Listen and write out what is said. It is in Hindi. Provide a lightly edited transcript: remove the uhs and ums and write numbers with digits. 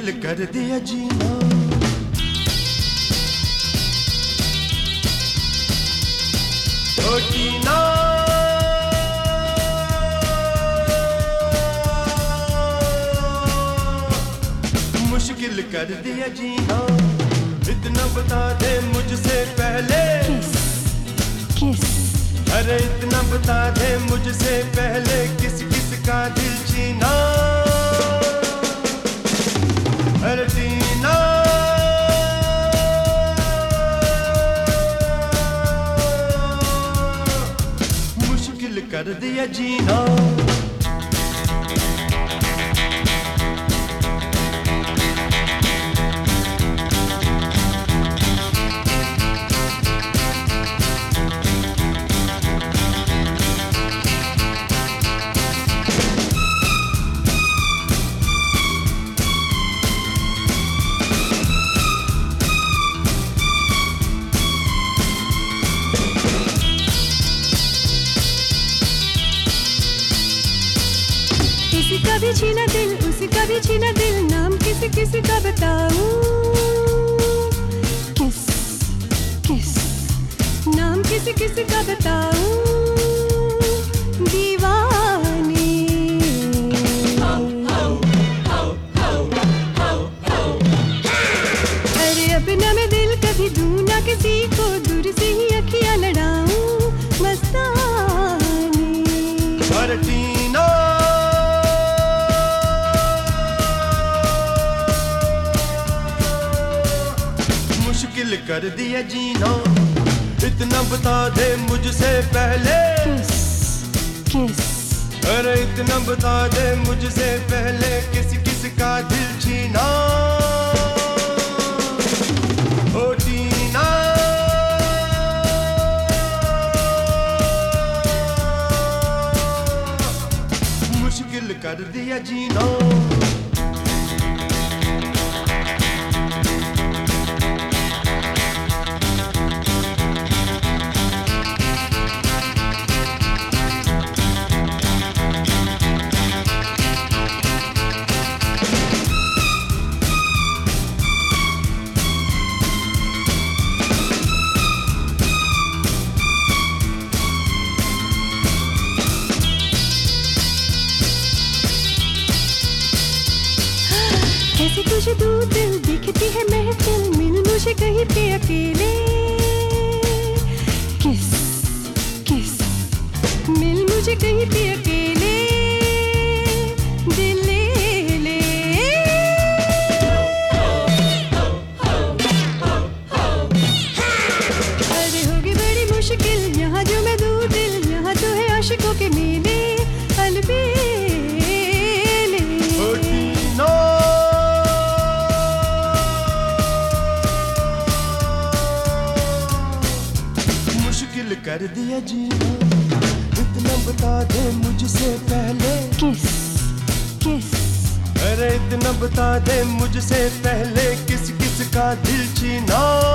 मुश्किल कर दिया जीना। ओ जीना मुश्किल कर दिया जीना। इतना बता दे मुझसे पहले किस अरे इतना बता दे मुझसे पहले किस किस का दिल छीना। अरे जीना मुश्किल कर दिया जीना। किसी का भी छीना दिल, उसी का भी छीना दिल, नाम किसी किसी का बताऊं। किस किस नाम किसी किसी का बताऊं। दीवानी अरे अपना मैं दिल कभी दूं ना किसी को, दूर से ही अखियां लड़ाऊं। मस्तानी अरे जीना मुश्किल कर दिया जीना। इतना बता दे मुझसे पहले किस अरे इतना बता दे मुझसे पहले किस किस का दिल छीना। ओ जीना मुश्किल कर दिया जीना। कैसे तुझे दूर दिल दिखती है महफिल, मिल मुझे कहीं पे अकेले। किस किस मिल मुझे कहीं पे अकेले। दिल ले ले अरे होगी बड़ी मुश्किल यहाँ जो मैं दूर दिल, यहाँ तो है आशिकों के मेले। अलबेले ओ जीना मुश्किल कर दिया जीना। इतना बता दे मुझसे पहले किस किस अरे इतना बता दे मुझसे पहले किस किस का दिल छीना।